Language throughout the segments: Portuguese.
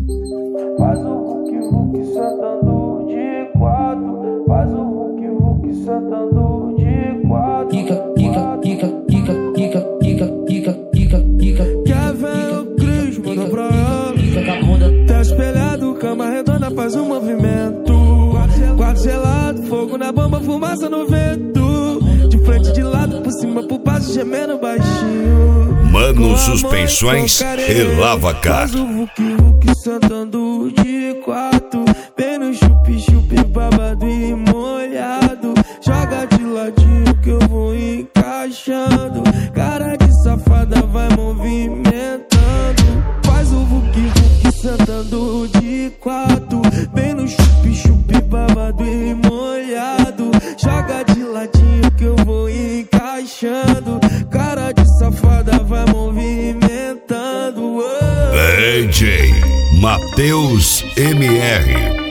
Faz o Hulk sentando de quatro. Faz o Hulk sentando de quatro. Quer ver o Cris, manda pra ela. Tá espelhado, cama redonda, faz um movimento. Quarto gelado, fogo na bomba, fumaça no vento. De frente, de lado, por cima, por baixo, gemendo baixinho. Mano Suspensões e Lavacar. Faz o Hulk sentando de quatro. Vem no chup-chup, babado e molhado. Joga de ladinho que eu vou encaixando. Cara de safada vai movimentando. Faz o Hulk sentando de quatro. Vem no chup-chup, babado e molhado. Joga de ladinho que eu vou encaixando. Cara de safada vai movimentando. DJ Matheus MR.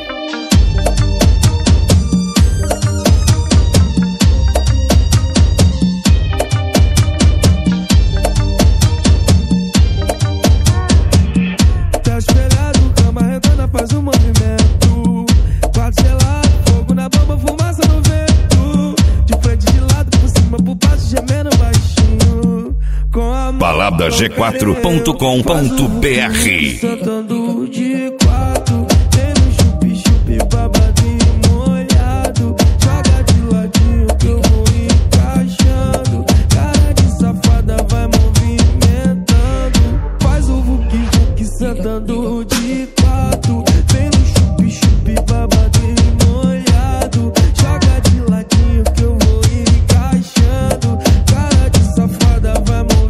Tá espelhado, cama redonda, faz um movimento. Quarto gelado, fogo na bomba, fumaça no vento. De frente, de lado, por cima, por baixo, gemendo baixinho. Com a mão Palavra-g4.com.br. Sentando de quatro. Vem no chup-chup, babado e molhado. Joga de ladinho que eu vou encaixando. Cara de safada vai movimentando. Faz o Hulk sentando de quatro. Vem no chup-chup, babado e molhado. Joga de ladinho que eu vou encaixando. Cara de safada vai movimentando.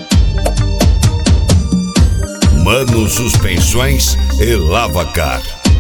Mano Suspensões e Lavacar.